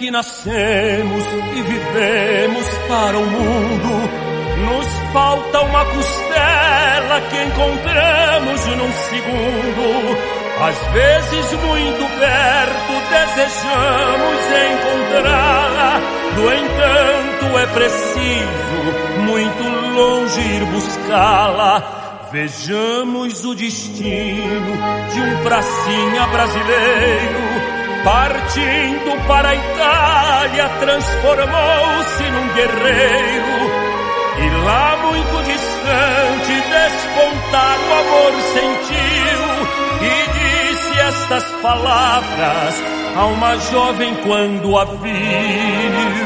que nascemos e vivemos para o mundo, nos falta uma costela que encontramos num segundo. Às vezes muito perto desejamos encontrá-la, no entanto é preciso muito longe ir buscá-la. Vejamos o destino de um pracinha brasileiro, partindo para a Itália, transformou-se num guerreiro. E lá muito distante despontar o amor sentiu, e disse estas palavras a uma jovem quando a viu.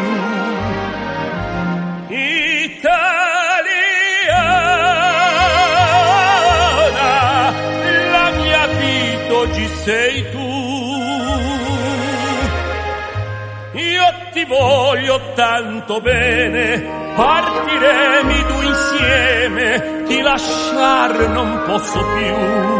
Italiana, la mia vita di sei tu. Io ti voglio tanto bene, partiremo insieme, ti lasciar non posso più.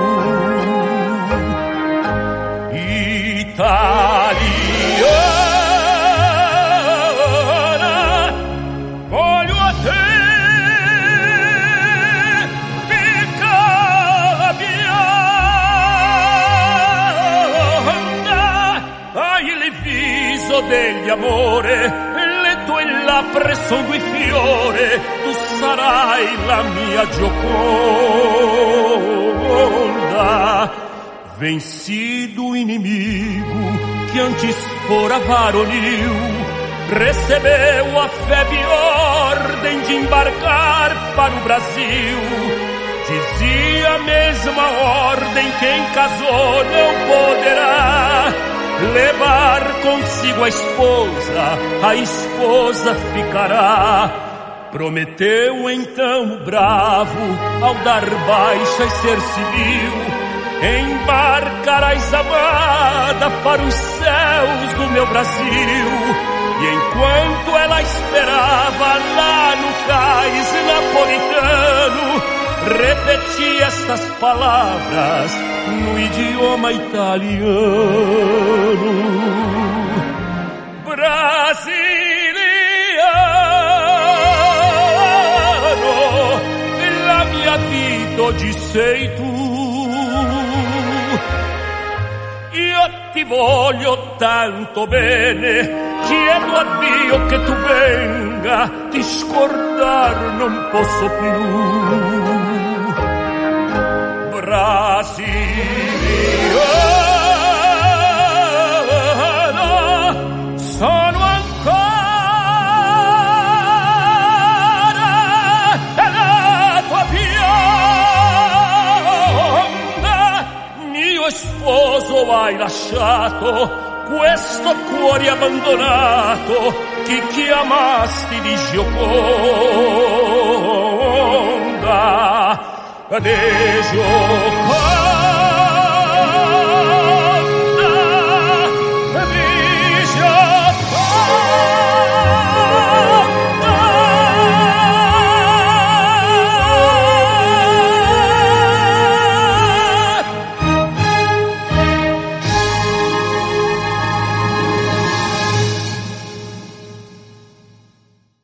Italiana, voglio a te, piccola bionda, hai il viso degli amore, le tue labbra son due fiore, tu sarai la mia Gioconda. Vencido o inimigo que antes fora varonil, recebeu a febre ordem de embarcar para o Brasil. Dizia a mesma ordem: quem casou não poderá levar consigo a esposa ficará. Prometeu então o bravo, ao dar baixa e ser civil, embarcarás amada para os céus do meu Brasil. E enquanto ela esperava lá no cais napolitano, repeti estas palavras no idioma italiano: brasiliano, la mia vita di sei tu. Io ti voglio tanto bene, chiedo a Dio che tu venga, ti scordar non posso più. Brasiliana, sono ancora la tua bionda. Mio sposo hai lasciato, questo cuore abbandonato, che chiamasti di Gioconda. De Gioconda.